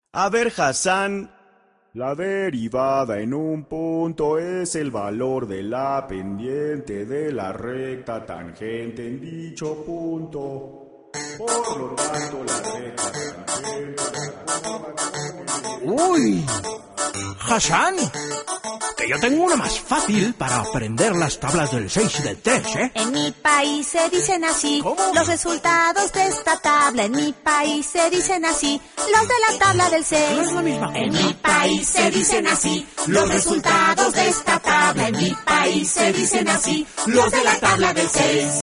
A ver, Hassan. La derivada en un punto es el valor de la pendiente de la recta tangente en dicho punto. Por lo tanto, la recta tangente... ¡Uy! ¡Hassan! Que yo tengo una más fácil para aprender las tablas del 6 y del 3, ¿eh? En mi país se dicen así. ¿Cómo? Los resultados de esta tabla. En mi país se dicen así. Los de la tabla del 6. No es la misma cosa. En mi país se dicen así. Los resultados de esta tabla. En mi país se dicen así. Los de la tabla del 6.